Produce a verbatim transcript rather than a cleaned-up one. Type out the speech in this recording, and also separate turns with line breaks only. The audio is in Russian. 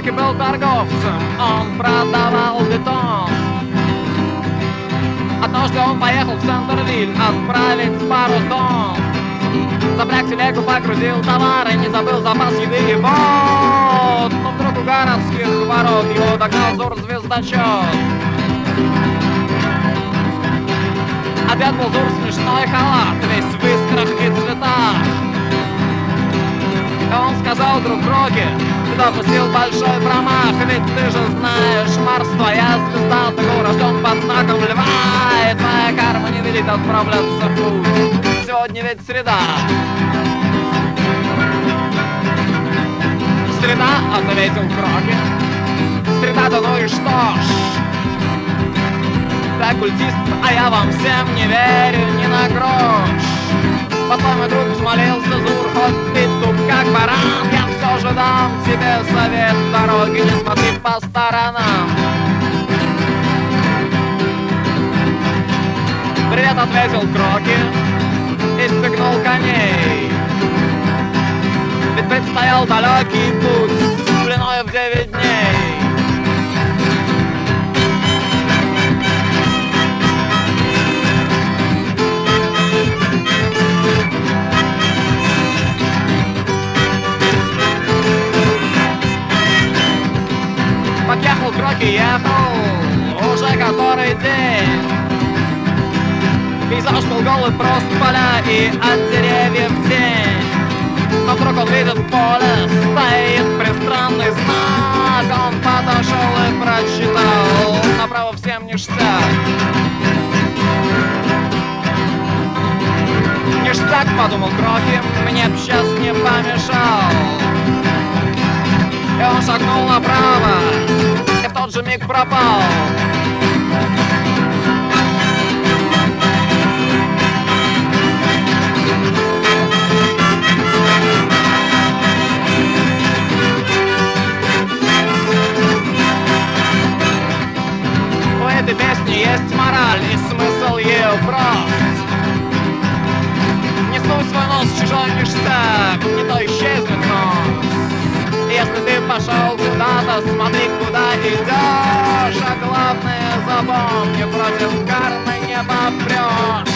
Крохи был торговцем, он продавал бетон. Однажды он поехал в Центр-Виль отправить пару тонн. Запряг телегу, погрузил товары, не забыл запас еды и вод. Но вдруг у городских ворот его догнал Зур-звездочет. Опять был Зур смешной халат, весь в искрах и цветах. И он сказал друг Кроки: ты допустил большой промах, ведь ты же знаешь, Марс твоя звезда, ты был рожден под знаком льва, и твоя карма не велит отправляться в путь. Сегодня ведь среда. Среда, ответил Кроки. Среда-то ну и что ж. Ты оккультист, а я вам всем не верю ни на грош. Постой, мой друг, взмолился Зур, хоть ты туп как баран, я все же дам тебе совет дороги, не смотри по сторонам. Привет, ответил Кроки и стегнул коней. Ведь предстоял далекий путь длиной в девять дней. Как ехал Кроки, ехал уже который день. Пейзаж был голый, просто поля и от деревьев тень. Но вдруг он видит в поле, стоит пристранный знак. Он подошел и прочитал: направо всем ништяк. Ништяк, подумал Кроки, мне б сейчас не помешал. И он шагнул направо, и в тот же миг пропал. У этой песни есть мораль, и смысл ее прост. Не суй свой нос в чужой ништяк, не то исчезнет нос. Если ты пошел куда-то, смотри, куда идешь. А главное, запомни, против кармы не попрешь.